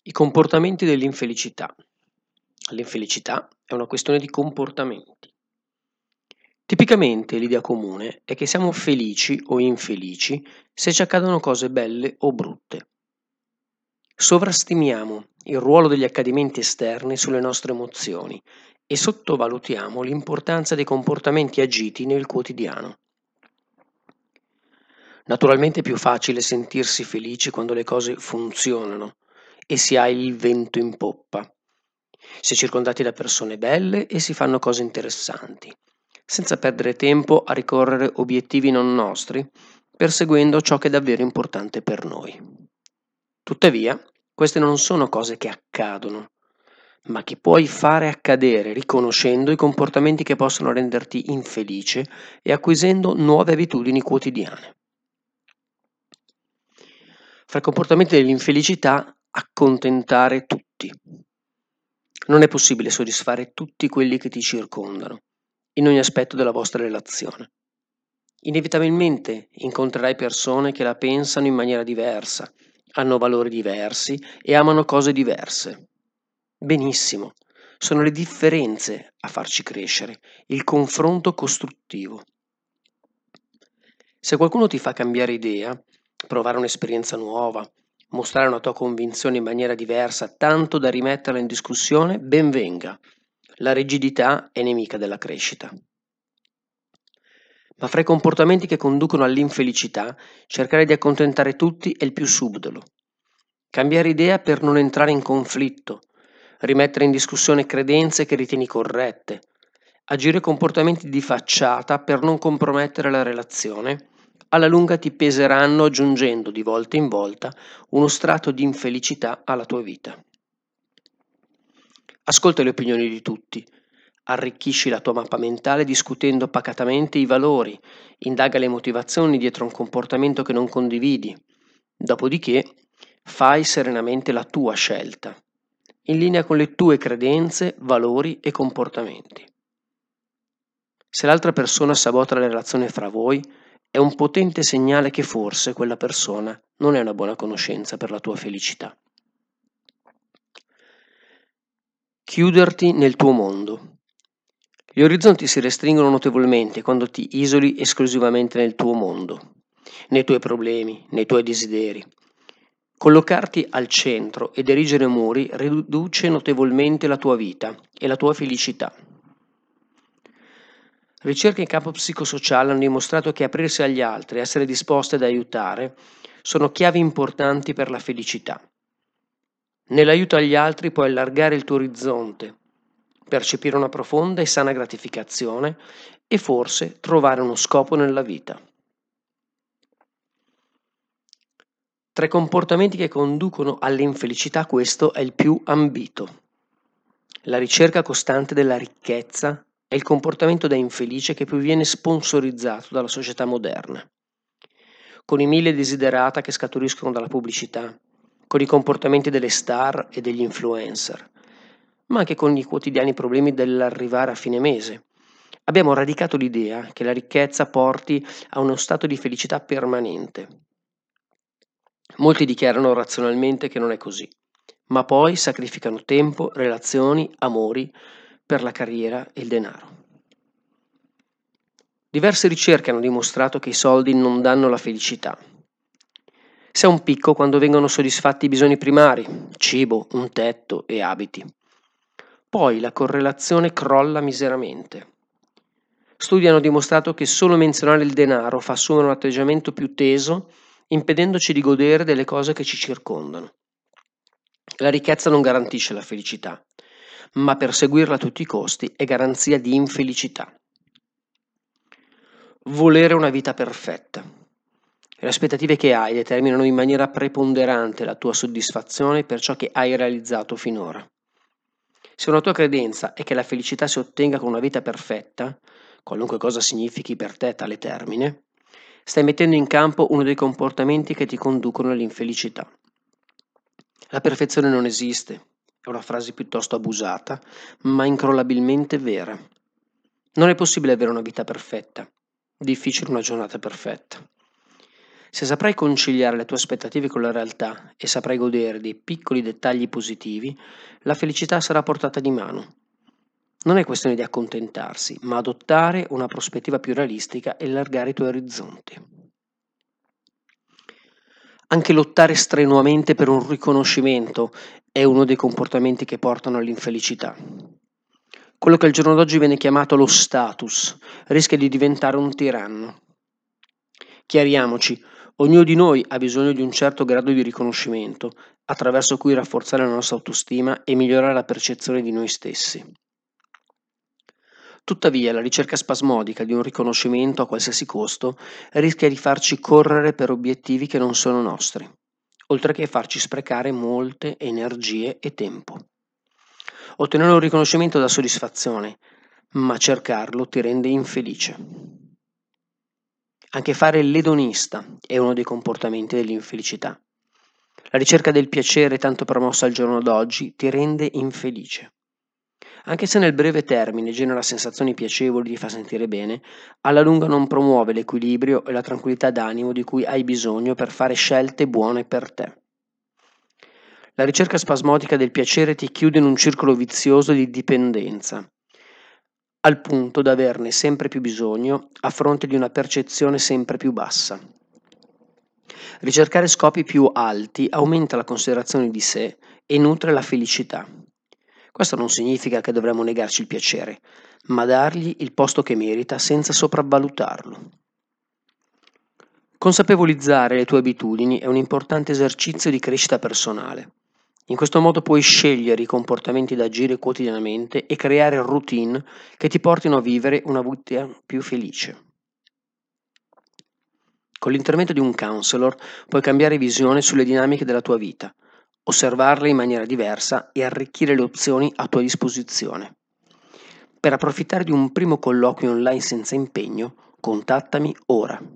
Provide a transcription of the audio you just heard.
I comportamenti dell'infelicità. L'infelicità è una questione di comportamenti. Tipicamente l'idea comune è che siamo felici o infelici se ci accadono cose belle o brutte. Sovrastimiamo il ruolo degli accadimenti esterni sulle nostre emozioni e sottovalutiamo l'importanza dei comportamenti agiti nel quotidiano. Naturalmente è più facile sentirsi felici quando le cose funzionano e si ha il vento in poppa. Si è circondati da persone belle e si fanno cose interessanti, senza perdere tempo a ricorrere obiettivi non nostri, perseguendo ciò che è davvero importante per noi. Tuttavia, queste non sono cose che accadono, ma che puoi fare accadere riconoscendo i comportamenti che possono renderti infelice e acquisendo nuove abitudini quotidiane. Fra i comportamenti dell'infelicità, accontentare tutti. Non è possibile soddisfare tutti quelli che ti circondano, in ogni aspetto della vostra relazione. Inevitabilmente incontrerai persone che la pensano in maniera diversa, hanno valori diversi e amano cose diverse. Benissimo, sono le differenze a farci crescere, il confronto costruttivo. Se qualcuno ti fa cambiare idea, provare un'esperienza nuova, mostrare una tua convinzione in maniera diversa, tanto da rimetterla in discussione, ben venga. La rigidità è nemica della crescita. Ma fra i comportamenti che conducono all'infelicità, cercare di accontentare tutti è il più subdolo. Cambiare idea per non entrare in conflitto, rimettere in discussione credenze che ritieni corrette, agire comportamenti di facciata per non compromettere la relazione, alla lunga ti peseranno aggiungendo di volta in volta uno strato di infelicità alla tua vita. Ascolta le opinioni di tutti, arricchisci la tua mappa mentale discutendo pacatamente i valori, indaga le motivazioni dietro un comportamento che non condividi, dopodiché fai serenamente la tua scelta, in linea con le tue credenze, valori e comportamenti. Se l'altra persona sabota la relazione fra voi, è un potente segnale che forse quella persona non è una buona conoscenza per la tua felicità. Chiuderti nel tuo mondo. Gli orizzonti si restringono notevolmente quando ti isoli esclusivamente nel tuo mondo, nei tuoi problemi, nei tuoi desideri. Collocarti al centro ed erigere muri riduce notevolmente la tua vita e la tua felicità. Ricerche in campo psicosociale hanno dimostrato che aprirsi agli altri e essere disposti ad aiutare sono chiavi importanti per la felicità. Nell'aiuto agli altri puoi allargare il tuo orizzonte, percepire una profonda e sana gratificazione e forse trovare uno scopo nella vita. Tra i comportamenti che conducono all'infelicità questo è il più ambito. La ricerca costante della ricchezza è il comportamento da infelice che più viene sponsorizzato dalla società moderna. Con i 1000 desiderata che scaturiscono dalla pubblicità, con i comportamenti delle star e degli influencer, ma anche con i quotidiani problemi dell'arrivare a fine mese. Abbiamo radicato l'idea che la ricchezza porti a uno stato di felicità permanente. Molti dichiarano razionalmente che non è così, ma poi sacrificano tempo, relazioni, amori per la carriera e il denaro. Diverse ricerche hanno dimostrato che i soldi non danno la felicità. Si ha un picco quando vengono soddisfatti i bisogni primari, cibo, un tetto e abiti. Poi la correlazione crolla miseramente. Studi hanno dimostrato che solo menzionare il denaro fa assumere un atteggiamento più teso, impedendoci di godere delle cose che ci circondano. La ricchezza non garantisce la felicità, ma perseguirla a tutti i costi è garanzia di infelicità. Volere una vita perfetta. Le aspettative che hai determinano in maniera preponderante la tua soddisfazione per ciò che hai realizzato finora. Se una tua credenza è che la felicità si ottenga con una vita perfetta, qualunque cosa significhi per te tale termine, stai mettendo in campo uno dei comportamenti che ti conducono all'infelicità. La perfezione non esiste, è una frase piuttosto abusata, ma incrollabilmente vera. Non è possibile avere una vita perfetta, difficile una giornata perfetta. Se saprai conciliare le tue aspettative con la realtà e saprai godere dei piccoli dettagli positivi, la felicità sarà a portata di mano. Non è questione di accontentarsi, ma adottare una prospettiva più realistica e allargare i tuoi orizzonti. Anche lottare strenuamente per un riconoscimento è uno dei comportamenti che portano all'infelicità. Quello che al giorno d'oggi viene chiamato lo status rischia di diventare un tiranno. Chiariamoci, ognuno di noi ha bisogno di un certo grado di riconoscimento, attraverso cui rafforzare la nostra autostima e migliorare la percezione di noi stessi. Tuttavia, la ricerca spasmodica di un riconoscimento a qualsiasi costo rischia di farci correre per obiettivi che non sono nostri, oltre che farci sprecare molte energie e tempo. Ottenere un riconoscimento dà soddisfazione, ma cercarlo ti rende infelice. Anche fare l'edonista è uno dei comportamenti dell'infelicità. La ricerca del piacere tanto promossa al giorno d'oggi ti rende infelice. Anche se nel breve termine genera sensazioni piacevoli, ti fa sentire bene, alla lunga non promuove l'equilibrio e la tranquillità d'animo di cui hai bisogno per fare scelte buone per te. La ricerca spasmodica del piacere ti chiude in un circolo vizioso di dipendenza, al punto da averne sempre più bisogno a fronte di una percezione sempre più bassa. Ricercare scopi più alti aumenta la considerazione di sé e nutre la felicità. Questo non significa che dovremmo negarci il piacere, ma dargli il posto che merita senza sopravvalutarlo. Consapevolizzare le tue abitudini è un importante esercizio di crescita personale. In questo modo puoi scegliere i comportamenti da agire quotidianamente e creare routine che ti portino a vivere una vita più felice. Con l'intervento di un counselor puoi cambiare visione sulle dinamiche della tua vita, osservarle in maniera diversa e arricchire le opzioni a tua disposizione. Per approfittare di un primo colloquio online senza impegno, contattami ora.